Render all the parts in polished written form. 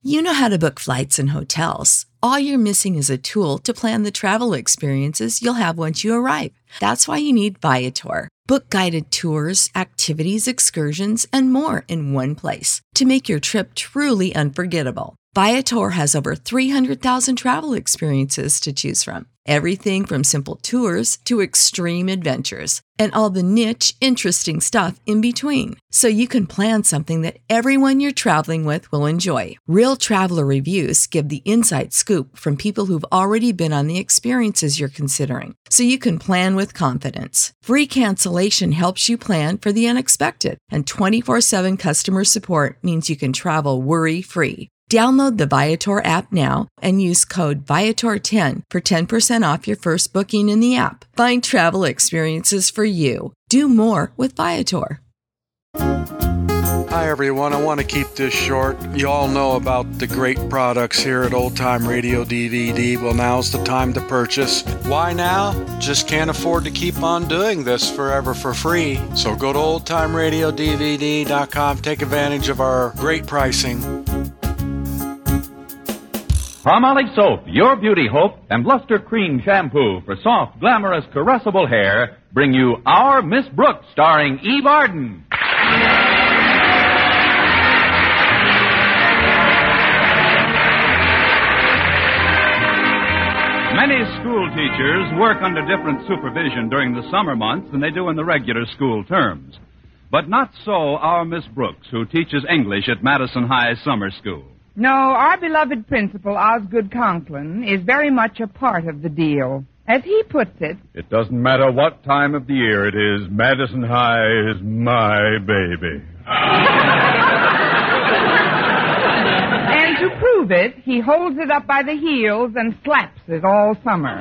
You know how to book flights and hotels. All you're missing is a tool to plan the travel experiences you'll have once you arrive. That's why you need Viator. Book guided tours, activities, excursions, and more in one place to make your trip truly unforgettable. Viator has over 300,000 travel experiences to choose from. Everything from simple tours to extreme adventures and all the niche, interesting stuff in between. So you can plan something that everyone you're traveling with will enjoy. Real traveler reviews give the inside scoop from people who've already been on the experiences you're considering. So you can plan with confidence. Free cancellation helps you plan for the unexpected. And 24/7 customer support means you can travel worry-free. Download the Viator app now and use code Viator10 for 10% off your first booking in the app. Find travel experiences for you. Do more with Viator. Hi, everyone. I want to keep this short. You all know about the great products here at Old Time Radio DVD. Well, now's the time to purchase. Why now? Just can't afford to keep on doing this forever for free. So go to oldtimeradiodvd.com. Take advantage of our great pricing. Palmolive Soap, your beauty hope, and Luster Cream Shampoo for soft, glamorous, caressable hair bring you Our Miss Brooks, starring Eve Arden. Many school teachers work under different supervision during the summer months than they do in the regular school terms. But not so our Miss Brooks, who teaches English at Madison High Summer School. No, our beloved principal, Osgood Conklin, is very much a part of the deal. As he puts it, it doesn't matter what time of the year it is, Madison High is my baby. And to prove it, he holds it up by the heels and slaps it all summer.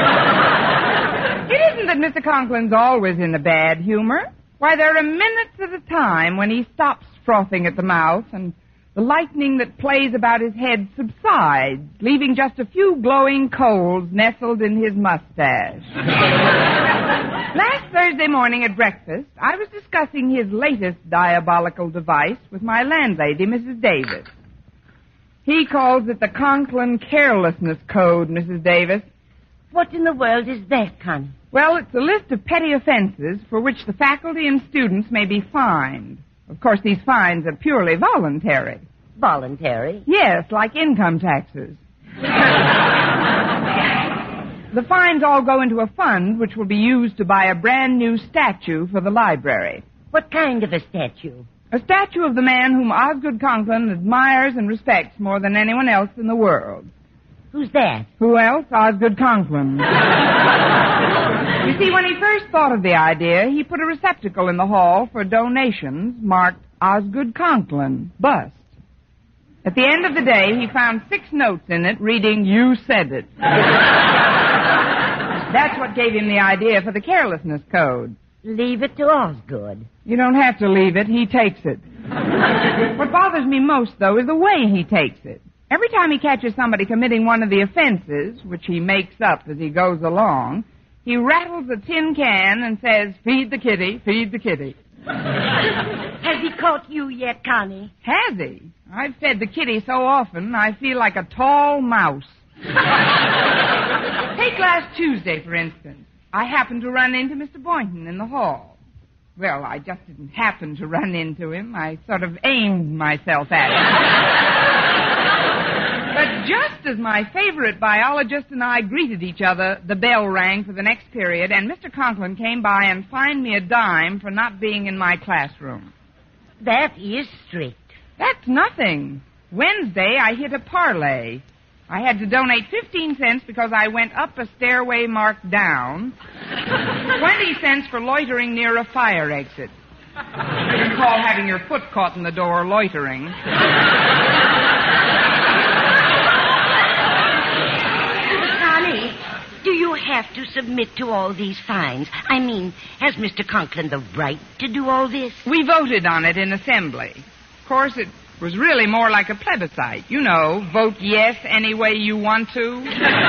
It isn't that Mr. Conklin's always in a bad humor. Why, there are minutes at a time when he stops frothing at the mouth and the lightning that plays about his head subsides, leaving just a few glowing coals nestled in his mustache. Last Thursday morning at breakfast, I was discussing his latest diabolical device with my landlady, Mrs. Davis. He calls it the Conklin Carelessness Code, Mrs. Davis. What in the world is that, Connie? Well, it's a list of petty offenses for which the faculty and students may be fined. Of course, these fines are purely voluntary. Voluntary? Yes, like income taxes. The fines all go into a fund which will be used to buy a brand new statue for the library. What kind of a statue? A statue of the man whom Osgood Conklin admires and respects more than anyone else in the world. Who's that? Who else? Osgood Conklin. You see, when he first thought of the idea, he put a receptacle in the hall for donations marked Osgood Conklin, bust. At the end of the day, he found 6 notes in it reading, "You said it." That's what gave him the idea for the carelessness code. Leave it to Osgood. You don't have to leave it. He takes it. What bothers me most, though, is the way he takes it. Every time he catches somebody committing one of the offenses, which he makes up as he goes along, he rattles a tin can and says, "Feed the kitty, feed the kitty." Has he caught you yet, Connie? Has he? I've fed the kitty so often, I feel like a tall mouse. Take last Tuesday, for instance. I happened to run into Mr. Boynton in the hall. Well, I just didn't happen to run into him. I sort of aimed myself at him. But just as my favorite biologist and I greeted each other, the bell rang for the next period, and Mr. Conklin came by and fined me a dime for not being in my classroom. That is strict. That's nothing. Wednesday, I hit a parlay. I had to donate 15 cents because I went up a stairway marked down, 20 cents for loitering near a fire exit. You can call having your foot caught in the door loitering. Connie, do you have to submit to all these fines? I mean, has Mr. Conklin the right to do all this? We voted on it in assembly. Of course, it was really more like a plebiscite. You know, vote yes any way you want to.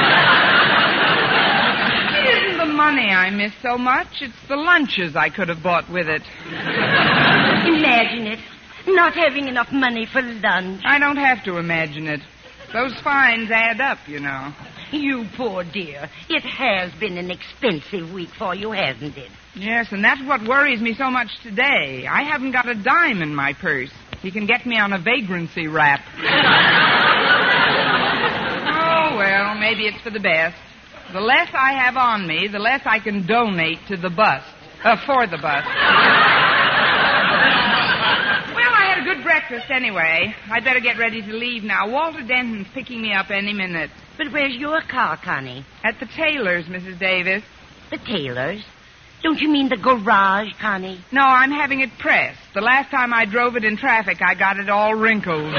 It isn't the money I miss so much. It's the lunches I could have bought with it. Imagine it. Not having enough money for lunch. I don't have to imagine it. Those fines add up, you know. You poor dear. It has been an expensive week for you, hasn't it? Yes, and that's what worries me so much today. I haven't got a dime in my purse. He can get me on a vagrancy rap. Oh, well, maybe it's for the best. The less I have on me, the less I can donate to the bust. For the bust. Well, I had a good breakfast anyway. I'd better get ready to leave now. Walter Denton's picking me up any minute. But where's your car, Connie? At the tailor's, Mrs. Davis. The tailor's? Don't you mean the garage, Connie? No, I'm having it pressed. The last time I drove it in traffic, I got it all wrinkled.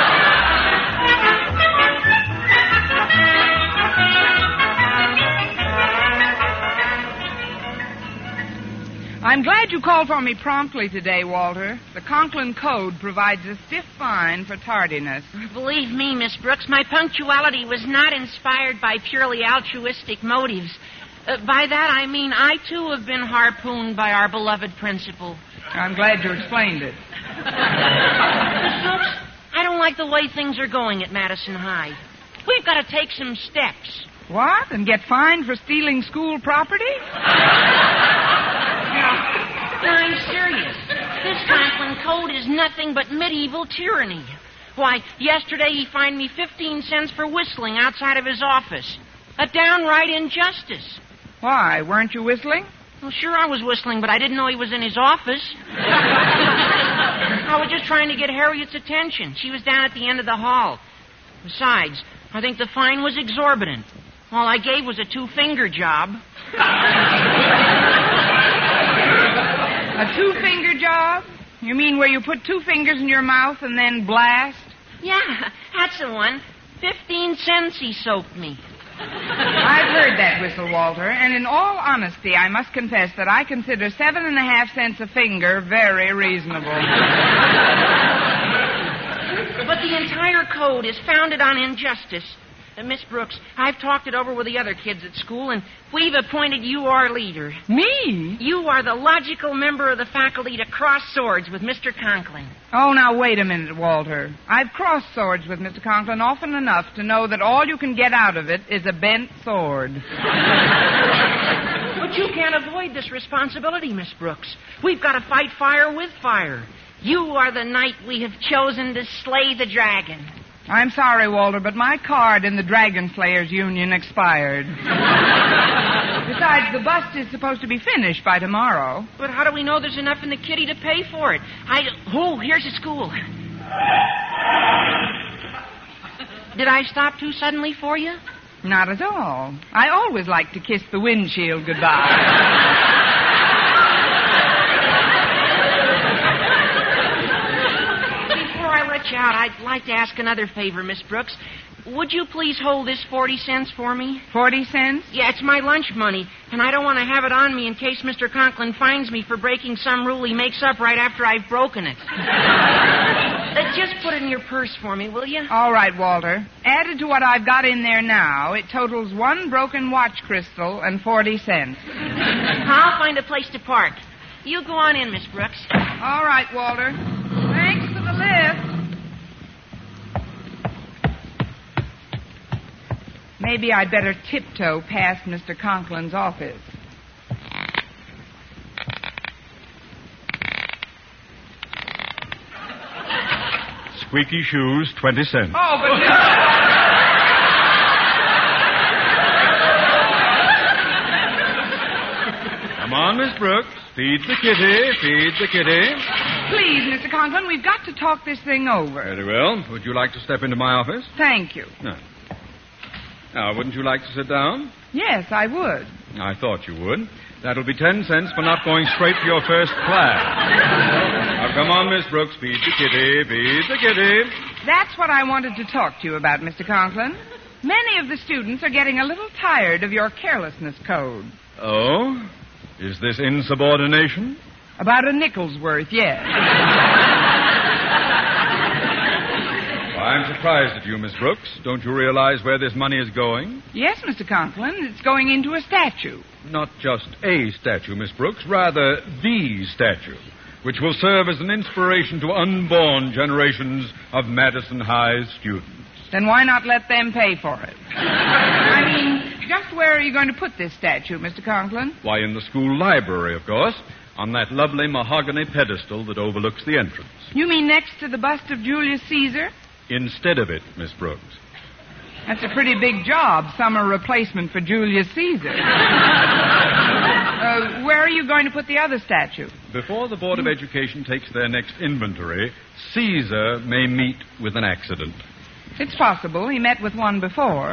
I'm glad you called for me promptly today, Walter. The Conklin Code provides a stiff fine for tardiness. Believe me, Miss Brooks, my punctuality was not inspired by purely altruistic motives. By that, I mean I, too, have been harpooned by our beloved principal. I'm glad you explained it. Miss Brooks, I don't like the way things are going at Madison High. We've got to take some steps. What? And get fined for stealing school property? No, I'm serious. This Conklin Code is nothing but medieval tyranny. Why, yesterday he fined me 15 cents for whistling outside of his office. A downright injustice. Why? Weren't you whistling? Well, sure I was whistling, but I didn't know he was in his office. I was just trying to get Harriet's attention. She was down at the end of the hall. Besides, I think the fine was exorbitant. All I gave was a 2-finger job. A 2-finger job? You mean where you put 2 fingers in your mouth and then blast? Yeah, that's the one. 15 cents he soaked me. I've heard that whistle, Walter, and in all honesty, I must confess that I consider 7.5 cents a finger very reasonable. But the entire code is founded on injustice. Miss Brooks, I've talked it over with the other kids at school, and we've appointed you our leader. Me? You are the logical member of the faculty to cross swords with Mr. Conklin. Oh, now, wait a minute, Walter. I've crossed swords with Mr. Conklin often enough to know that all you can get out of it is a bent sword. But you can't avoid this responsibility, Miss Brooks. We've got to fight fire with fire. You are the knight we have chosen to slay the dragon. I'm sorry, Walter, but my card in the Dragon Slayers Union expired. Besides, the bust is supposed to be finished by tomorrow. But how do we know there's enough in the kitty to pay for it? Here's the school. Did I stop too suddenly for you? Not at all. I always like to kiss the windshield goodbye. Out, I'd like to ask another favor, Miss Brooks. Would you please hold this 40 cents for me? 40 cents? Yeah, it's my lunch money, and I don't want to have it on me in case Mr. Conklin finds me for breaking some rule he makes up right after I've broken it. Just put it in your purse for me, will you? All right, Walter. Added to what I've got in there now, it totals 1 broken watch crystal and 40 cents. I'll find a place to park. You go on in, Miss Brooks. All right, Walter. Thanks for the lift. Maybe I'd better tiptoe past Mr. Conklin's office. Squeaky shoes, 20 cents. Oh, but... Come on, Miss Brooks. Feed the kitty, feed the kitty. Please, Mr. Conklin, we've got to talk this thing over. Very well. Would you like to step into my office? Thank you. No. Now, wouldn't you like to sit down? Yes, I would. I thought you would. That'll be 10 cents for not going straight to your first class. Now, come on, Miss Brooks. Feed the kitty, feed the kitty. That's what I wanted to talk to you about, Mr. Conklin. Many of the students are getting a little tired of your carelessness code. Oh? Is this insubordination? About a nickel's worth, yes. I'm surprised at you, Miss Brooks. Don't you realize where this money is going? Yes, Mr. Conklin. It's going into a statue. Not just a statue, Miss Brooks. Rather, the statue. which will serve as an inspiration to unborn generations of Madison High's students. Then why not let them pay for it? I mean, just where are you going to put this statue, Mr. Conklin? Why, in the school library, of course, on that lovely mahogany pedestal that overlooks the entrance. You mean next to the bust of Julius Caesar? Instead of it, Miss Brooks. That's a pretty big job, summer replacement for Julius Caesar. Where are you going to put the other statue? Before the Board of Education takes their next inventory, Caesar may meet with an accident. It's possible. He met with one before.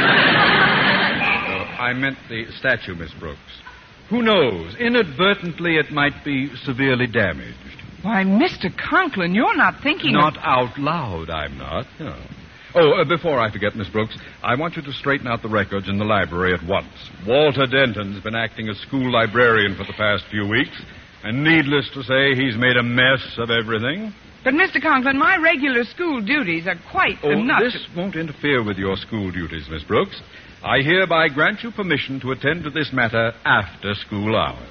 I meant the statue, Miss Brooks. Who knows? Inadvertently, it might be severely damaged. Why, Mr. Conklin, you're not thinking Not out loud, I'm not, no. Oh, before I forget, Miss Brooks, I want you to straighten out the records in the library at once. Walter Denton's been acting as school librarian for the past few weeks, and needless to say, he's made a mess of everything. But, Mr. Conklin, my regular school duties are quite enough. This won't interfere with your school duties, Miss Brooks. I hereby grant you permission to attend to this matter after school hours.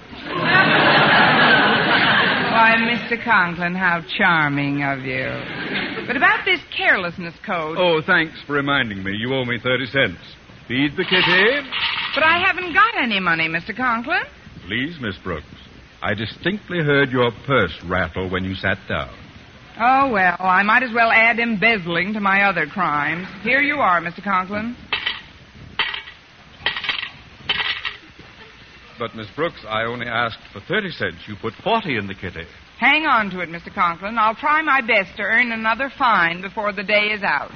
Why, Mr. Conklin, how charming of you. But about this carelessness code... Oh, thanks for reminding me. You owe me 30 cents. Feed the kitty. But I haven't got any money, Mr. Conklin. Please, Miss Brooks. I distinctly heard your purse rattle when you sat down. Oh, well, I might as well add embezzling to my other crimes. Here you are, Mr. Conklin. But, Miss Brooks, I only asked for 30 cents. You put 40 in the kitty. Hang on to it, Mr. Conklin. I'll try my best to earn another fine before the day is out.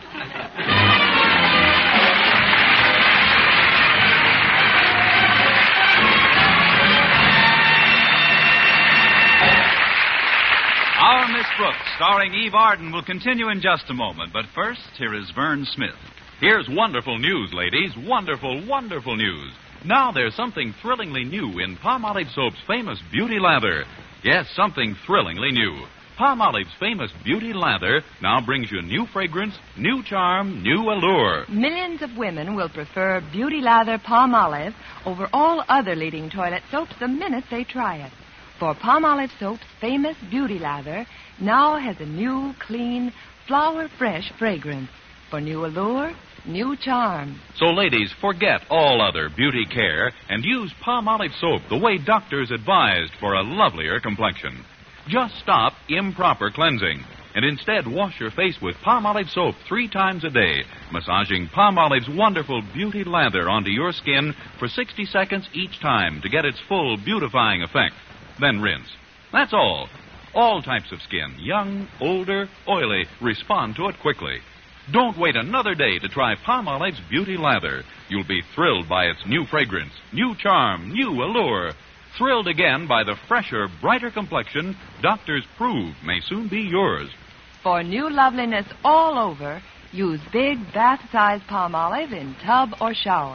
Our Miss Brooks, starring Eve Arden, will continue in just a moment. But first, here is Vern Smith. Here's wonderful news, ladies. Wonderful, wonderful news. Now there's something thrillingly new in Palmolive Soap's famous Beauty Lather. Yes, something thrillingly new. Palmolive's famous Beauty Lather now brings you new fragrance, new charm, new allure. Millions of women will prefer Beauty Lather Palmolive over all other leading toilet soaps the minute they try it. For Palmolive Soap's famous Beauty Lather now has a new, clean, flower-fresh fragrance for new allure, new charm. So, ladies, forget all other beauty care and use Palmolive Soap the way doctors advised for a lovelier complexion. Just stop improper cleansing and instead wash your face with Palmolive Soap 3 times a day, massaging Palmolive's wonderful Beauty Lather onto your skin for 60 seconds each time to get its full beautifying effect. Then rinse. That's all. All types of skin, young, older, oily, respond to it quickly. Don't wait another day to try Palmolive's Beauty Lather. You'll be thrilled by its new fragrance, new charm, new allure. Thrilled again by the fresher, brighter complexion doctors prove may soon be yours. For new loveliness all over, use big bath-sized Palmolive in tub or shower.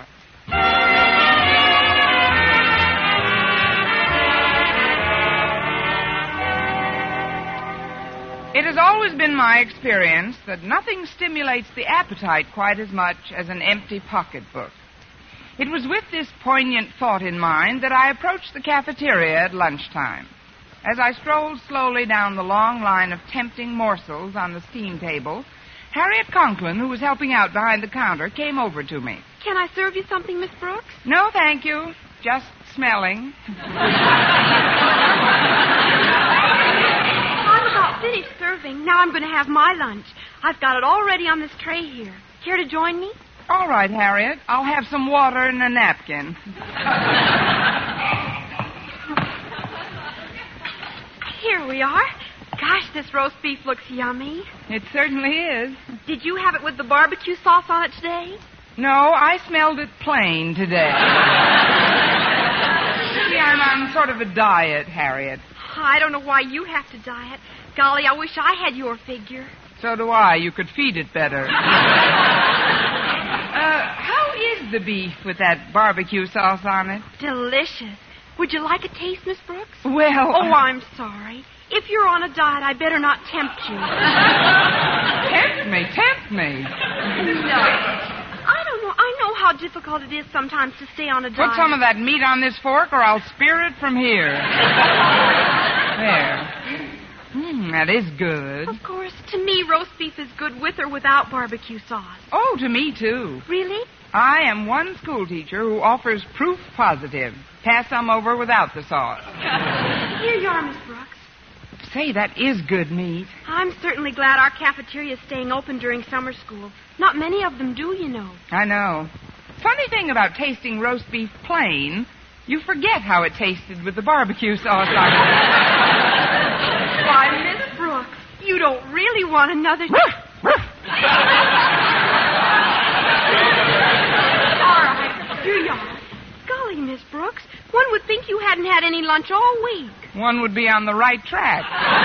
It has always been my experience that nothing stimulates the appetite quite as much as an empty pocketbook. It was with this poignant thought in mind that I approached the cafeteria at lunchtime. As I strolled slowly down the long line of tempting morsels on the steam table, Harriet Conklin, who was helping out behind the counter, came over to me. Can I serve you something, Miss Brooks? No, thank you. Just smelling. I'm about finished serving. Now I'm going to have my lunch. I've got it all ready on this tray here. Care to join me? All right, Harriet. I'll have some water and a napkin. Here we are. Gosh, this roast beef looks yummy. It certainly is. Did you have it with the barbecue sauce on it today? No, I smelled it plain today. See, I'm on sort of a diet, Harriet. I don't know why you have to diet. Golly, I wish I had your figure. So do I. You could feed it better. How is the beef with that barbecue sauce on it? Delicious. Would you like a taste, Miss Brooks? Well... Oh, I'm sorry. If you're on a diet, I better not tempt you. Tempt me. No. I don't know. I know how difficult it is sometimes to stay on a diet. Put some of that meat on this fork or I'll spear it from here. There. That is good. Of course, to me, roast beef is good with or without barbecue sauce. Oh, to me, too. Really? I am one schoolteacher who offers proof positive. Pass some over without the sauce. Here you are, Miss Brooks. Say, that is good meat. I'm certainly glad our cafeteria is staying open during summer school. Not many of them do, you know. I know. Funny thing about tasting roast beef plain, you forget how it tasted with the barbecue sauce on it. Why, Miss Brooks, you don't really want another... All right, here you are. Golly, Miss Brooks, one would think you hadn't had any lunch all week. One would be on the right track.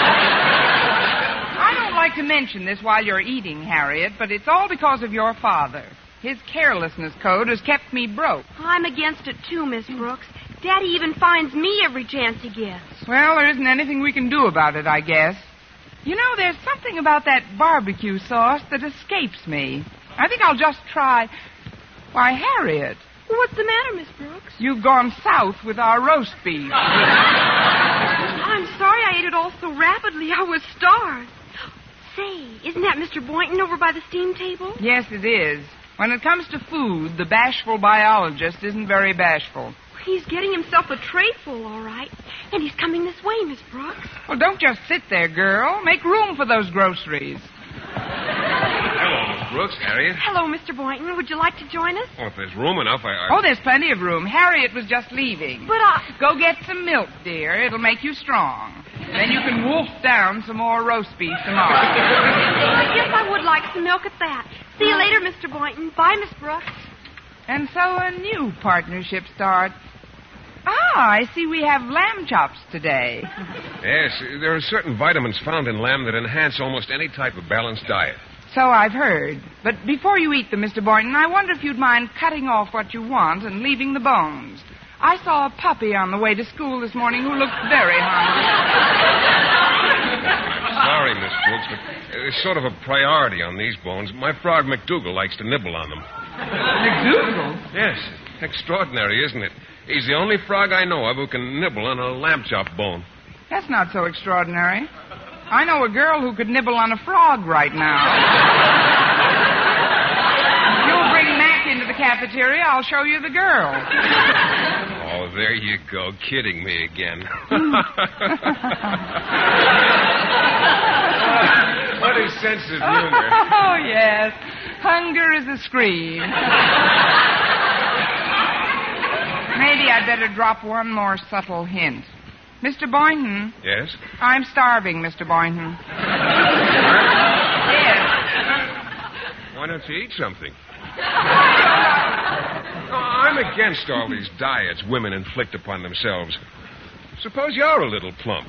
I don't like to mention this while you're eating, Harriet, but it's all because of your father. His carelessness code has kept me broke. I'm against it, too, Miss Brooks. Daddy even finds me every chance he gets. Well, there isn't anything we can do about it, I guess. You know, there's something about that barbecue sauce that escapes me. I think I'll just try... Why, Harriet. What's the matter, Miss Brooks? You've gone south with our roast beef. I'm sorry I ate it all so rapidly. I was starved. Say, isn't that Mr. Boynton over by the steam table? Yes, it is. When it comes to food, the bashful biologist isn't very bashful. He's getting himself a tray full, all right. And he's coming this way, Miss Brooks. Well, don't just sit there, girl. Make room for those groceries. Hello, Miss Brooks. Harriet. Hello, Mr. Boynton. Would you like to join us? Oh, if there's room enough, Oh, there's plenty of room. Harriet was just leaving. But Go get some milk, dear. It'll make you strong. Then you can wolf down some more roast beef tomorrow. I guess I would like some milk at that. See you later, Mr. Boynton. Bye, Miss Brooks. And so a new partnership starts. I see we have lamb chops today. Yes, there are certain vitamins found in lamb that enhance almost any type of balanced diet. So I've heard. But before you eat them, Mr. Boynton, I wonder if you'd mind cutting off what you want and leaving the bones. I saw a puppy on the way to school this morning who looked very hungry. Sorry, Miss Brooks, but it's sort of a priority on these bones. My frog McDougal likes to nibble on them. McDougal? Yes. Extraordinary, isn't it? He's the only frog I know of who can nibble on a lamb chop bone. That's not so extraordinary. I know a girl who could nibble on a frog right now. If you'll bring Mac into the cafeteria, I'll show you the girl. Oh, there you go, kidding me again. What a sense of humor. Oh, yes. Hunger is a scream. Maybe I'd better drop one more subtle hint. Mr. Boynton. Yes? I'm starving, Mr. Boynton. Yes. Why don't you eat something? I'm against all these diets women inflict upon themselves. Suppose you're a little plump.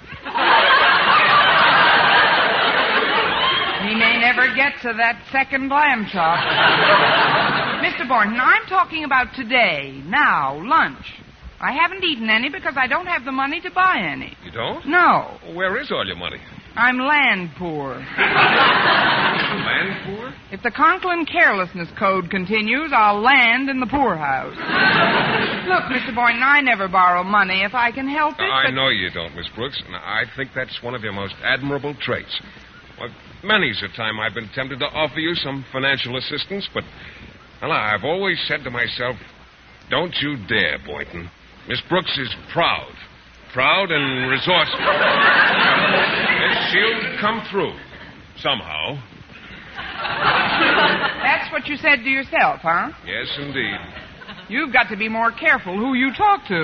He may never get to that second lamb chop. Mr. Boynton, I'm talking about today, now, lunch. I haven't eaten any because I don't have the money to buy any. You don't? No. Where is all your money? I'm land poor. Land poor? If the Conklin carelessness code continues, I'll land in the poorhouse. Look, Mr. Boynton, I never borrow money if I can help it. I know you don't, Miss Brooks, and I think that's one of your most admirable traits. Well, many's the time I've been tempted to offer you some financial assistance, but well, I've always said to myself, don't you dare, Boynton. Miss Brooks is proud. Proud and resourceful. And she'll come through. Somehow. That's what you said to yourself, huh? Yes, indeed. You've got to be more careful who you talk to.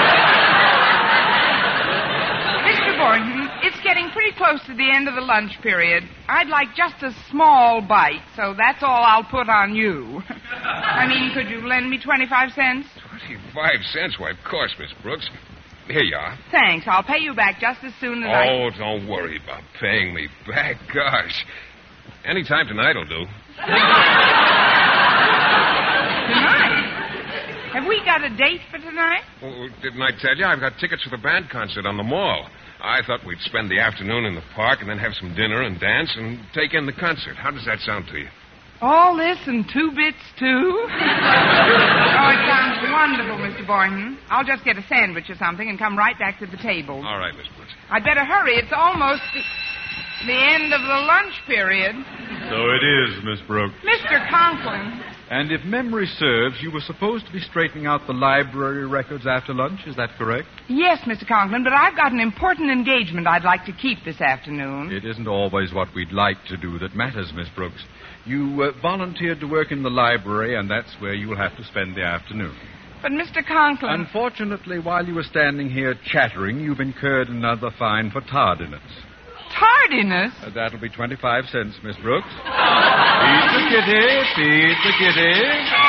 Mr. Boynton, it's getting pretty close to the end of the lunch period. I'd like just a small bite, so that's all I'll put on you. I mean, could you lend me 25 cents? 25 cents? Why, of course, Miss Brooks. Here you are. Thanks. I'll pay you back just as soon as Oh, don't worry about paying me back. Gosh. Any time tonight will do. Tonight? Have we got a date for tonight? Well, didn't I tell you? I've got tickets for the band concert on the mall. I thought we'd spend the afternoon in the park and then have some dinner and dance and take in the concert. How does that sound to you? All this and 2 bits, too? Oh, it sounds wonderful, Mr. Boynton. I'll just get a sandwich or something and come right back to the table. All right, Miss Brooks. I'd better hurry. It's almost the end of the lunch period. So it is, Miss Brooks. Mr. Conklin. And if memory serves, you were supposed to be straightening out the library records after lunch. Is that correct? Yes, Mr. Conklin, but I've got an important engagement I'd like to keep this afternoon. It isn't always what we'd like to do that matters, Miss Brooks. You volunteered to work in the library, and that's where you'll have to spend the afternoon. But, Mr. Conklin... Unfortunately, while you were standing here chattering, you've incurred another fine for tardiness. Tardiness? That'll be 25 cents, Miss Brooks. Feed the kitty, feed the kitty.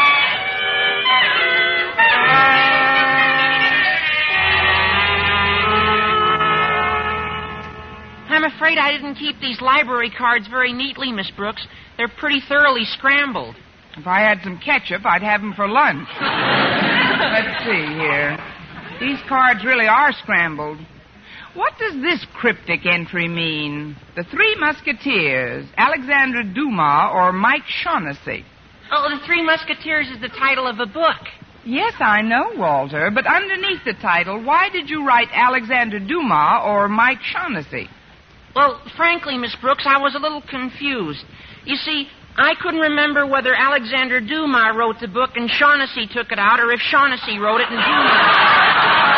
I'm afraid I didn't keep these library cards very neatly, Miss Brooks. They're pretty thoroughly scrambled. If I had some ketchup, I'd have them for lunch. Let's see here. These cards really are scrambled. What does this cryptic entry mean? The Three Musketeers, Alexandre Dumas, or Mike Shaughnessy? Oh, The Three Musketeers is the title of a book. Yes, I know, Walter, but underneath the title, why did you write Alexandre Dumas or Mike Shaughnessy? Well, frankly, Miss Brooks, I was a little confused. You see, I couldn't remember whether Alexandre Dumas wrote the book and Shaughnessy took it out, or if Shaughnessy wrote it and Dumas...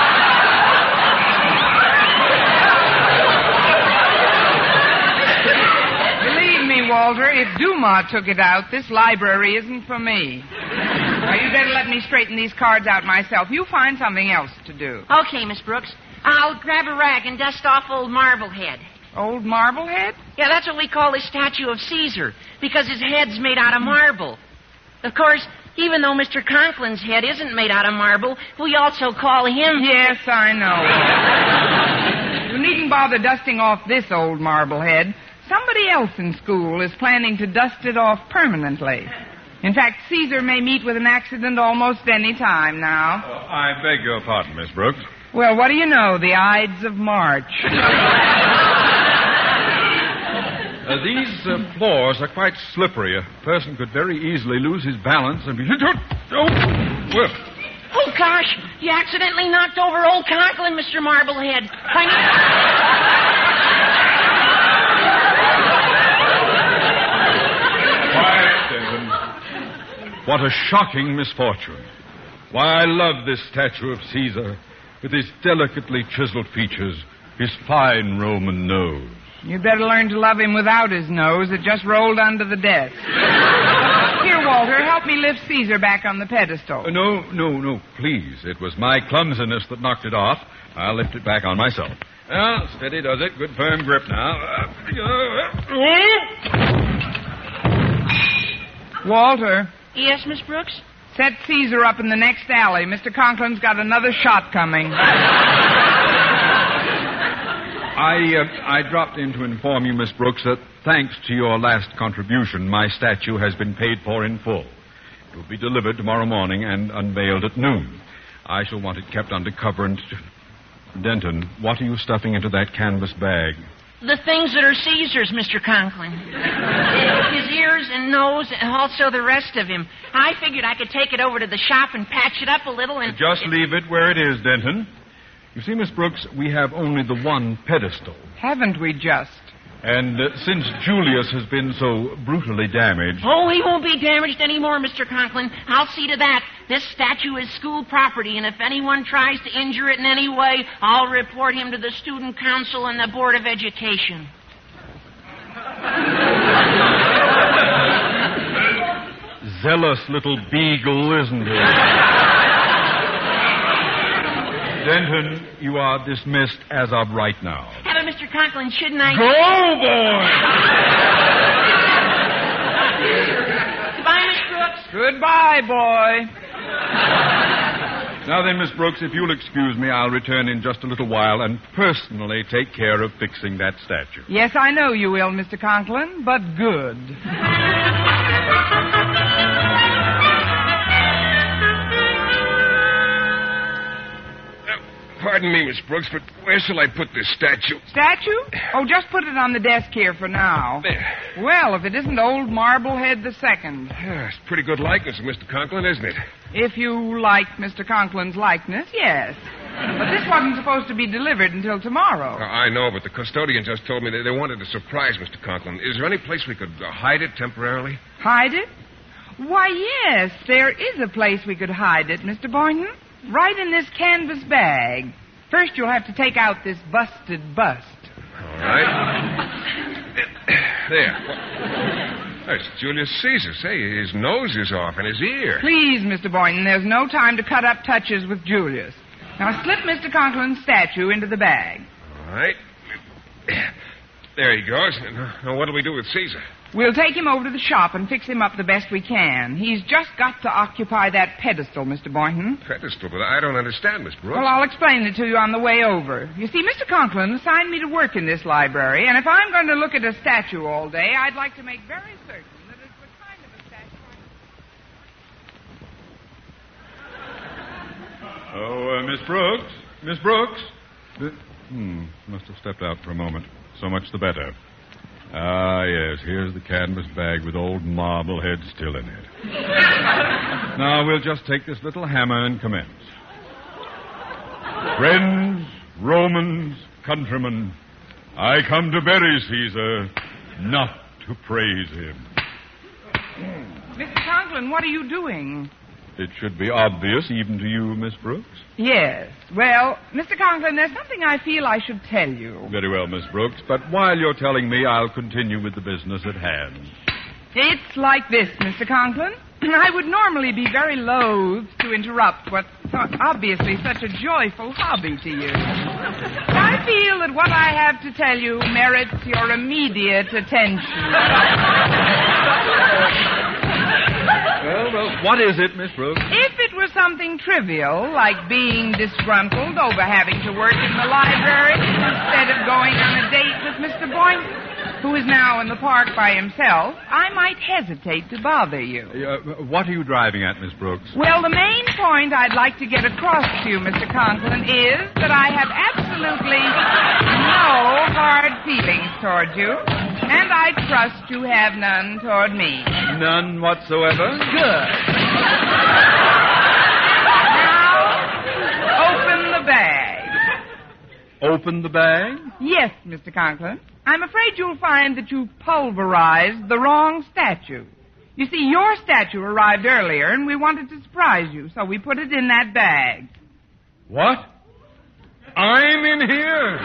Walter, if Dumas took it out, this library isn't for me. Now, you better let me straighten these cards out myself. You find something else to do. Okay, Miss Brooks. I'll grab a rag and dust off old Marblehead. Old Marblehead? Yeah, that's what we call the statue of Caesar, because his head's made out of marble. Of course, even though Mr. Conklin's head isn't made out of marble, we also call him... Yes, I know. You needn't bother dusting off this old Marblehead. Somebody else in school is planning to dust it off permanently. In fact, Caesar may meet with an accident almost any time now. I beg your pardon, Miss Brooks. Well, what do you know? The Ides of March. These floors are quite slippery. A person could very easily lose his balance and be... Well. Oh, gosh. You accidentally knocked over old Conklin, Mr. Marblehead. What a shocking misfortune. Why, I love this statue of Caesar, with his delicately chiseled features, his fine Roman nose. You'd better learn to love him without his nose. It just rolled under the desk. Here, Walter, help me lift Caesar back on the pedestal. No, please. It was my clumsiness that knocked it off. I'll lift it back on myself. Well, steady does it. Good firm grip now. Walter. Yes, Miss Brooks? Set Caesar up in the next alley. Mr. Conklin's got another shot coming. I dropped in to inform you, Miss Brooks, that thanks to your last contribution, my statue has been paid for in full. It will be delivered tomorrow morning and unveiled at noon. I shall want it kept under cover and... Denton, what are you stuffing into that canvas bag? The things that are Caesar's, Mr. Conklin. His ears and nose, and also the rest of him. I figured I could take it over to the shop and patch it up a little and... Just leave it where it is, Denton. You see, Miss Brooks, we have only the one pedestal. Haven't we just? And since Julius has been so brutally damaged... Oh, he won't be damaged anymore, Mr. Conklin. I'll see to that. This statue is school property, and if anyone tries to injure it in any way, I'll report him to the student council and the Board of Education. Zealous little beagle, isn't he? Denton, you are dismissed as of right now. Yeah, but Mr. Conklin, shouldn't I... Go, boy! Goodbye, Miss Brooks. Goodbye, boy. Now then, Miss Brooks, if you'll excuse me, I'll return in just a little while and personally take care of fixing that statue. Yes, I know you will, Mr. Conklin, but good. Pardon me, Miss Brooks, but where shall I put this statue? Statue? Oh, just put it on the desk here for now. There. Well, if it isn't old Marblehead II. Yeah, it's pretty good likeness of Mr. Conklin, isn't it? If you like Mr. Conklin's likeness, yes. But this wasn't supposed to be delivered until tomorrow. I know, but the custodian just told me that they wanted to surprise Mr. Conklin. Is there any place we could hide it temporarily? Hide it? Why, yes, there is a place we could hide it, Mr. Boynton. Right in this canvas bag. First, you'll have to take out this busted bust. All right. There. There's Julius Caesar. Say, his nose is off and his ear. Please, Mr. Boynton, there's no time to cut up touches with Julius. Now, slip Mr. Conklin's statue into the bag. All right. There he goes. Now, what do we do with Caesar? We'll take him over to the shop and fix him up the best we can. He's just got to occupy that pedestal, Mr. Boynton. Pedestal? But I don't understand, Miss Brooks. Well, I'll explain it to you on the way over. You see, Mr. Conklin assigned me to work in this library, and if I'm going to look at a statue all day, I'd like to make very certain that it's the kind of a statue Miss Brooks? Miss Brooks? Must have stepped out for a moment. So much the better. Ah, yes, here's the canvas bag with old Marblehead still in it. Now, we'll just take this little hammer and commence. Friends, Romans, countrymen, I come to bury Caesar, not to praise him. Mr. Conklin, what are you doing? It should be obvious even to you, Miss Brooks. Yes. Well, Mr. Conklin, there's something I feel I should tell you. Very well, Miss Brooks, but while you're telling me, I'll continue with the business at hand. It's like this, Mr. Conklin. I would normally be very loath to interrupt what's obviously such a joyful hobby to you. I feel that what I have to tell you merits your immediate attention. Well, what is it, Miss Brooks? If it were something trivial, like being disgruntled over having to work in the library instead of going on a date with Mr. Boynton, who is now in the park by himself, I might hesitate to bother you. What are you driving at, Miss Brooks? Well, the main point I'd like to get across to you, Mr. Conklin, is that I have absolutely no hard feelings toward you, and I trust you have none toward me. None whatsoever? Good. Now, open the bag. Open the bag? Yes, Mr. Conklin. I'm afraid you'll find that you pulverized the wrong statue. You see, your statue arrived earlier, and we wanted to surprise you, so we put it in that bag. What? I'm in here?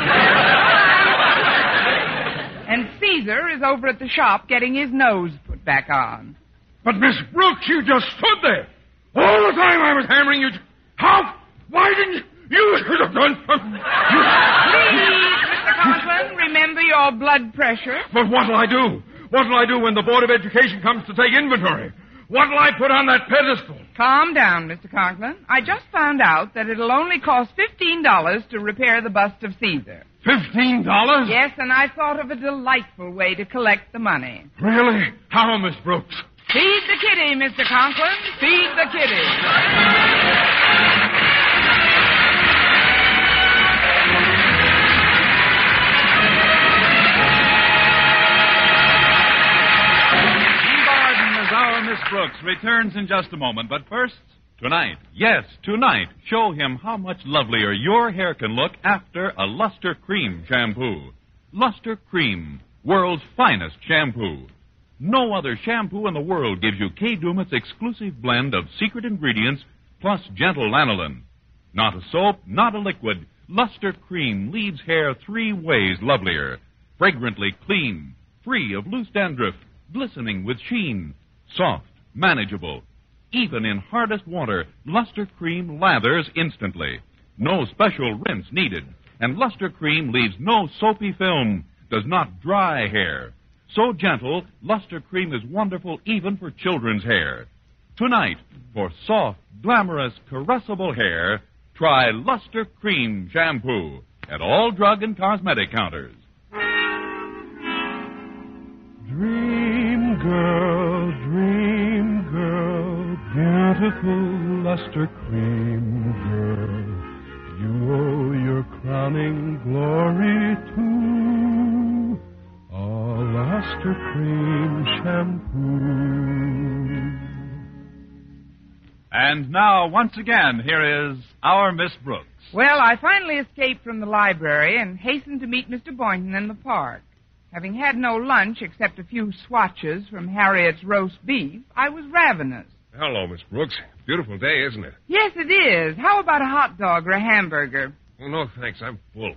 And Caesar is over at the shop getting his nose put back on. But, Miss Brooks, you just stood there. All the time I was hammering you. How? Why didn't you should have done... Please, Mr. Conklin, remember your blood pressure. But what'll I do? What'll I do when the Board of Education comes to take inventory? What'll I put on that pedestal? Calm down, Mr. Conklin. I just found out that it'll only cost $15 to repair the bust of Caesar. $15? Yes, and I thought of a delightful way to collect the money. Really? How, Miss Brooks? Feed the kitty, Mr. Conklin. Feed the kitty. Our Miss Brooks returns in just a moment, but first, tonight, yes, tonight, show him how much lovelier your hair can look after a Luster Cream shampoo. Luster Cream, world's finest shampoo. No other shampoo in the world gives you Kay Daumit's exclusive blend of secret ingredients plus gentle lanolin. Not a soap, not a liquid. Luster Cream leaves hair 3 ways lovelier. Fragrantly clean, free of loose dandruff, glistening with sheen. Soft, manageable. Even in hardest water, Luster Cream lathers instantly. No special rinse needed. And Luster Cream leaves no soapy film, does not dry hair. So gentle, Luster Cream is wonderful even for children's hair. Tonight, for soft, glamorous, caressable hair, try Luster Cream shampoo at all drug and cosmetic counters. Dream girl, beautiful Luster Cream girl, you owe your crowning glory too. Alastor Cream Shampoo. And now, once again, here is our Miss Brooks. Well, I finally escaped from the library and hastened to meet Mr. Boynton in the park. Having had no lunch except a few swatches from Harriet's roast beef, I was ravenous. Hello, Miss Brooks. Beautiful day, isn't it? Yes, it is. How about a hot dog or a hamburger? Oh, no, thanks. I'm full.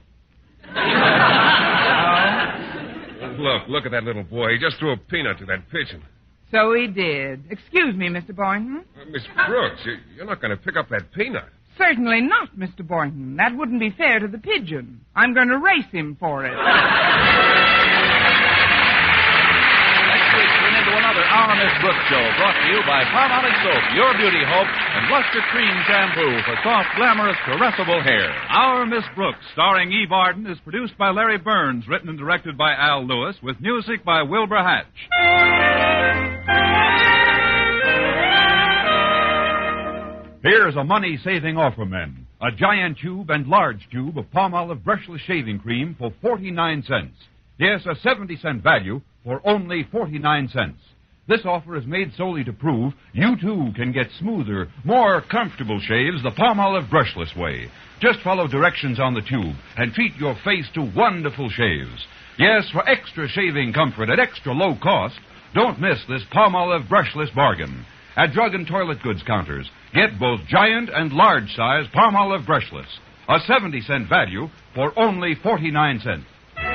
Look at that little boy. He just threw a peanut to that pigeon. So he did. Excuse me, Mr. Boynton. Miss Brooks, you're not going to pick up that peanut. Certainly not, Mr. Boynton. That wouldn't be fair to the pigeon. I'm going to race him for it. Next week, tune into another Our Miss Brooks show brought to you by Palmolive Soap, Your Beauty Hope, and Luster Cream Shampoo for soft, glamorous, caressable hair. Our Miss Brooks, starring Eve Arden, is produced by Larry Burns, written and directed by Al Lewis, with music by Wilbur Hatch. Here's a money-saving offer, men. A giant tube and large tube of Palmolive brushless shaving cream for 49 cents. Yes, a 70-cent value for only 49 cents. This offer is made solely to prove you, too, can get smoother, more comfortable shaves the Palmolive brushless way. Just follow directions on the tube and treat your face to wonderful shaves. Yes, for extra shaving comfort at extra low cost, don't miss this Palmolive brushless bargain. At drug and toilet goods counters, get both giant and large size Palmolive brushless. A 70-cent value for only 49 cents.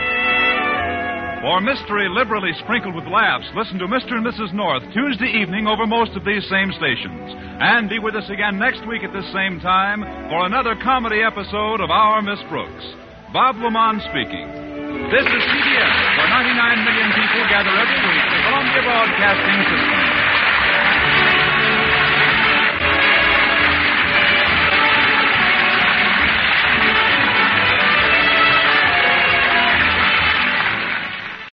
For mystery liberally sprinkled with laughs, listen to Mr. and Mrs. North Tuesday evening over most of these same stations. And be with us again next week at this same time for another comedy episode of Our Miss Brooks. Bob Lamont speaking. This is CBS, where 99 million people gather every week for Columbia Broadcasting System.